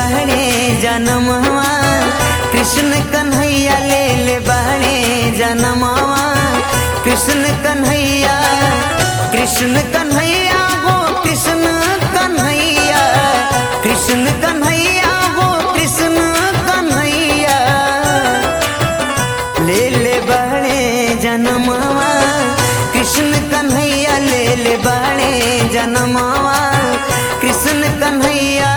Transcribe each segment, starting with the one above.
बहने जनमवा कृष्ण कन्हैया ले ले बहने जनमवा कृष्ण कन्हैया हो कृष्ण कन्हैया हो कृष्ण कन्हैया ले ले बहने जनमवा कृष्ण कन्हैया ले ले बहने जनमवा कृष्ण कन्हैया।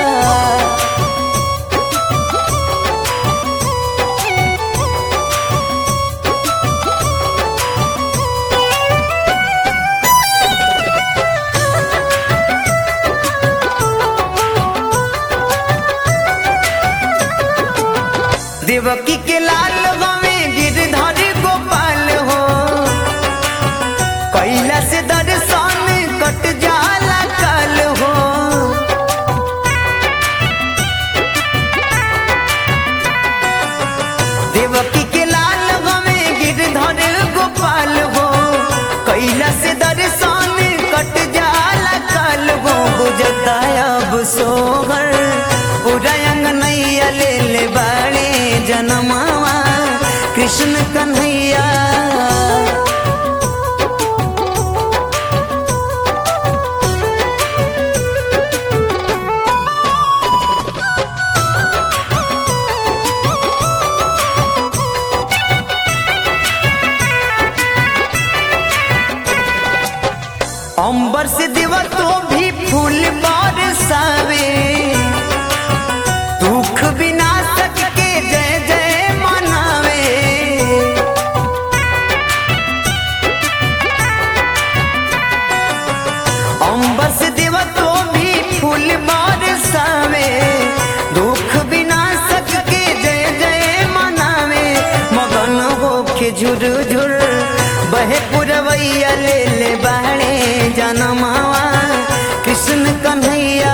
देवकी के लाल हवे गिरधर गोपाल हो कैला से दर्शन कट जाला काल हो। देवकी के लाल हवे गिरधर गोपाल हो कैला से दर्शन कट जाला काल हो। बुझता अब सोहर उदयंग नैया ले ले बाड़े जनमवा कृष्ण कन्हैया। अंबर से देवा तो भी फूल बरसावे दुख विनाशक के जय जय मनावे। अंबर से देवा तो भी फूल बरसावे दुख विनाशक के जय जय मनावे। मगन होके झुर झुर बहे पुरवैया ले ले बहने जनमवा कृष्ण कन्हैया।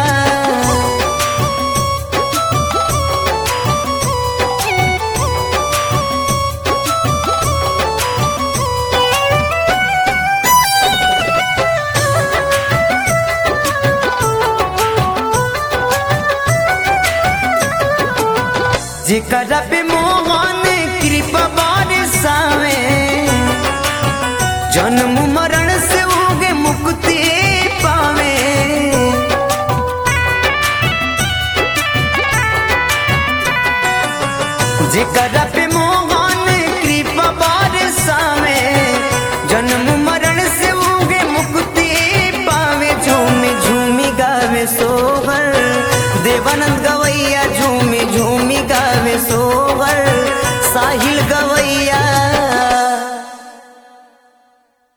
जेकरा पे मोहन कृपा बरसावे जन्म मरण से उगे मुक्ति पावे। जेकरा पे